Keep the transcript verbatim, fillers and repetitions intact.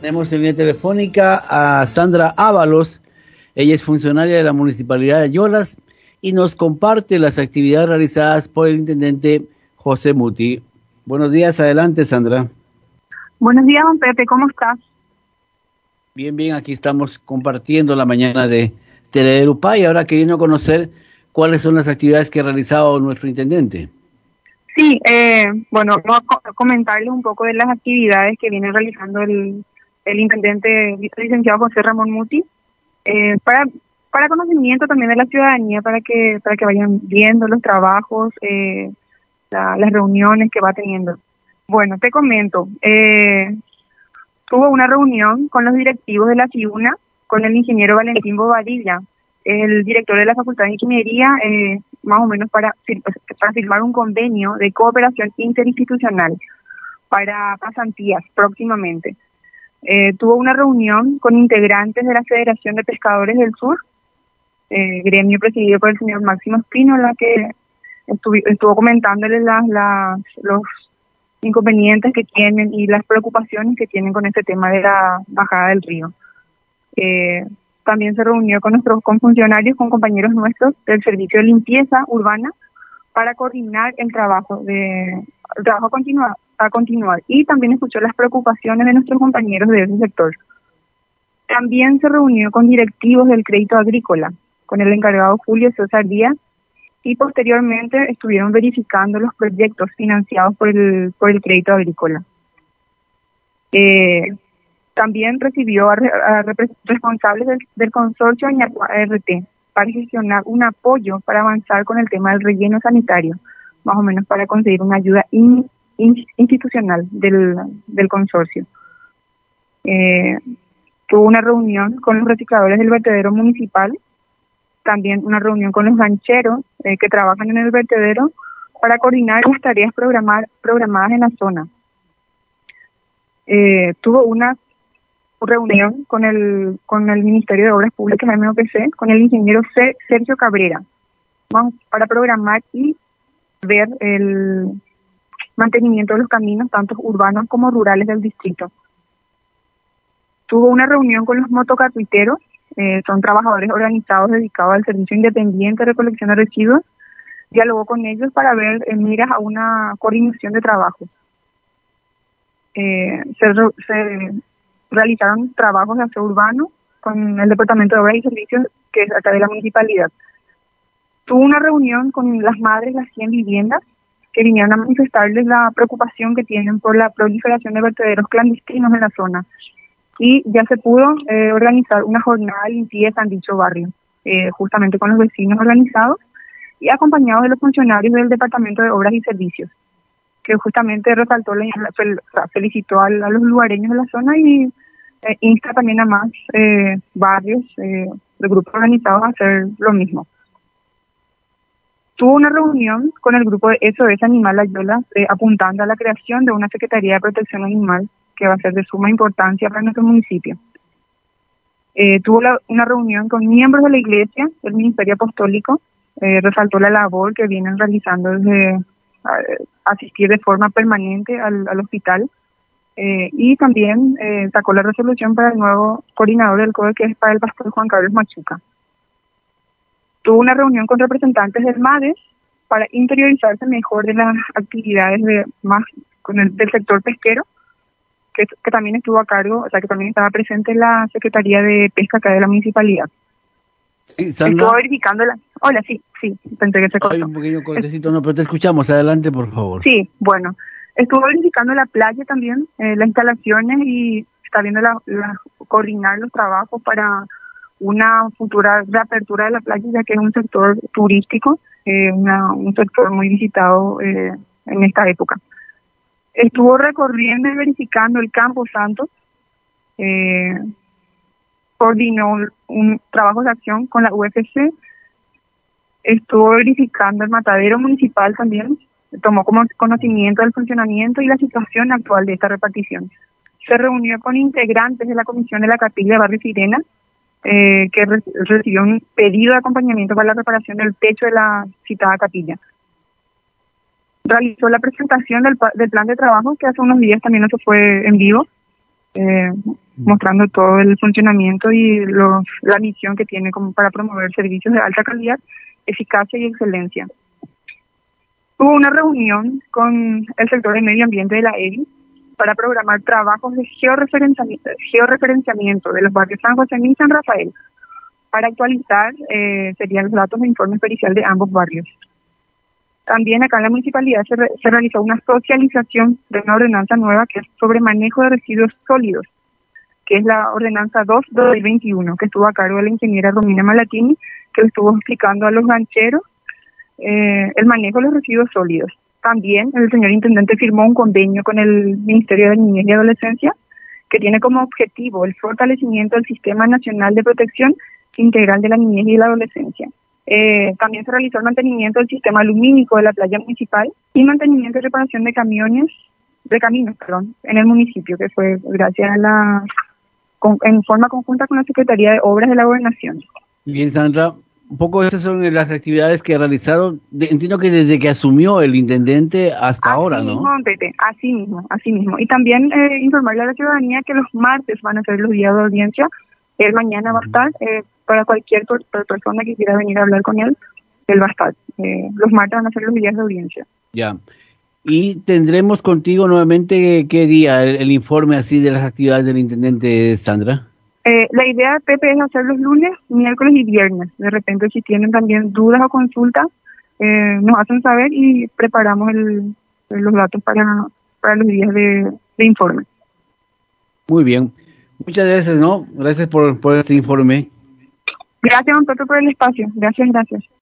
Tenemos en línea telefónica a Sandra Ábalos. Ella es funcionaria de la Municipalidad de Ayolas y nos comparte las actividades realizadas por el intendente José Muti. Buenos días, adelante, Sandra. Buenos días, don Pepe, ¿cómo estás? Bien, bien, aquí estamos compartiendo la mañana de Telederupa y ahora queriendo conocer cuáles son las actividades que ha realizado nuestro intendente. Sí, eh, bueno, vamos a comentarles un poco de las actividades que viene realizando el, el intendente licenciado José Ramón Muti, eh, para para conocimiento también de la ciudadanía, para que para que vayan viendo los trabajos, eh, la, las reuniones que va teniendo. Bueno, te comento, eh, tuvo una reunión con los directivos de la Ciuna, con el ingeniero Valentín Bobadilla, el director de la Facultad de Ingeniería, eh, más o menos para, para firmar un convenio de cooperación interinstitucional para pasantías próximamente. Eh, tuvo una reunión con integrantes de la Federación de Pescadores del Sur, eh, gremio presidido por el señor Máximo Espino, en la que estuvo, estuvo comentándoles las, las, los inconvenientes que tienen y las preocupaciones que tienen con este tema de la bajada del río. Eh, También se reunió con nuestros con funcionarios, con compañeros nuestros del servicio de limpieza urbana para coordinar el trabajo de el trabajo a continuar, a continuar y también escuchó las preocupaciones de nuestros compañeros de ese sector. También se reunió con directivos del crédito agrícola, con el encargado Julio César Díaz, y posteriormente estuvieron verificando los proyectos financiados por el por el crédito agrícola. Eh, También recibió a, a, a responsables del, del consorcio Ñacua R T para gestionar un apoyo para avanzar con el tema del relleno sanitario, más o menos para conseguir una ayuda in, in, institucional del, del consorcio. Eh, tuvo una reunión con los recicladores del vertedero municipal, también una reunión con los gancheros eh, que trabajan en el vertedero para coordinar las tareas programar, programadas en la zona. Eh, tuvo una reunión con el con el Ministerio de Obras Públicas, M O P C, con el ingeniero C, Sergio Cabrera, vamos, para programar y ver el mantenimiento de los caminos, tanto urbanos como rurales del distrito. Tuvo una reunión con los motocarpinteros, eh, son trabajadores organizados dedicados al servicio independiente de recolección de residuos. Dialogó con ellos para ver en miras a una coordinación de trabajo. Eh, se, se realizaron trabajos de aseo urbano con el Departamento de Obras y Servicios, que es acá de la municipalidad. Tuvo una reunión con las madres de las cien viviendas que vinieron a manifestarles la preocupación que tienen por la proliferación de vertederos clandestinos en la zona. Y ya se pudo eh, organizar una jornada de limpieza en dicho barrio, eh, justamente con los vecinos organizados y acompañados de los funcionarios del Departamento de Obras y Servicios, que justamente resaltó, la, felicitó a, a los lugareños de la zona y eh, insta también a más eh, barrios eh, de grupos organizados a hacer lo mismo. Tuvo una reunión con el grupo de S O S Animal Ayolas, eh, apuntando a la creación de una Secretaría de Protección Animal que va a ser de suma importancia para nuestro municipio. Eh, tuvo la, una reunión con miembros de la Iglesia, del Ministerio Apostólico, eh, resaltó la labor que vienen realizando desde asistir de forma permanente al, al hospital, eh, y también eh, sacó la resolución para el nuevo coordinador del C O E, que es para el pastor Juan Carlos Machuca. Tuvo una reunión con representantes del MADES para interiorizarse mejor de las actividades de más con el, del sector pesquero, que, que también estuvo a cargo, o sea que también estaba presente en la Secretaría de Pesca acá de la municipalidad. Sí, Sandra. Estuvo verificando la... Hola, sí, sí, pensé que se cortó. Hay un pequeño cortecito, no, pero te escuchamos, adelante, por favor. Sí, bueno, estuvo verificando la playa también, eh, las instalaciones, y está viendo la, la, coordinar los trabajos para una futura reapertura de la playa, ya que es un sector turístico, eh, una, un sector muy visitado eh, en esta época. Estuvo recorriendo y verificando el Campo Santo, eh, coordinó un trabajo de acción con la U F C, estuvo verificando el matadero municipal también, tomó como conocimiento del funcionamiento y la situación actual de esta repartición. Se reunió con integrantes de la Comisión de la Capilla de Barrio Sirena, eh, que re recibió un pedido de acompañamiento para la reparación del techo de la citada capilla. Realizó la presentación del, del plan de trabajo, que hace unos días también no se fue en vivo, eh, mostrando todo el funcionamiento y los, la misión que tiene como para promover servicios de alta calidad, eficacia y excelencia. Hubo una reunión con el sector de medio ambiente de la E B I para programar trabajos de georreferenciamiento, georreferenciamiento de los barrios San José y San Rafael, para actualizar eh, serían los datos de informe pericial de ambos barrios. También acá en la municipalidad se, re, se realizó una socialización de una ordenanza nueva que es sobre manejo de residuos sólidos, que es la ordenanza dos de dos mil veintiuno, que estuvo a cargo de la ingeniera Romina Malatini, que le estuvo explicando a los gancheros eh, el manejo de los residuos sólidos. También el señor intendente firmó un convenio con el Ministerio de Niñez y Adolescencia, que tiene como objetivo el fortalecimiento del Sistema Nacional de Protección Integral de la Niñez y la Adolescencia. Eh, también se realizó el mantenimiento del sistema lumínico de la playa municipal y mantenimiento y reparación de camiones, de caminos, perdón, en el municipio, que fue gracias a la, con, en forma conjunta con la Secretaría de Obras de la Gobernación. Bien, Sandra, un poco esas son las actividades que realizaron, de, entiendo que desde que asumió el intendente hasta así ahora, mismo, ¿no? Pepe, así mismo, así mismo. Y también eh, informarle a la ciudadanía que los martes van a ser los días de audiencia. Él mañana va a estar, eh, para cualquier per persona que quiera venir a hablar con él, él va a estar. Eh, los martes van a ser los días de audiencia. Ya. Y tendremos contigo nuevamente, ¿qué día? El, el informe así de las actividades del intendente, Sandra. Eh, la idea, Pepe, es hacer los lunes, miércoles y viernes. De repente, si tienen también dudas o consultas, eh, nos hacen saber y preparamos el, los datos para, para los días de, de informe. Muy bien. Muchas gracias, ¿no? Gracias por, por este informe. Gracias, don Pepe, por el espacio. Gracias, gracias.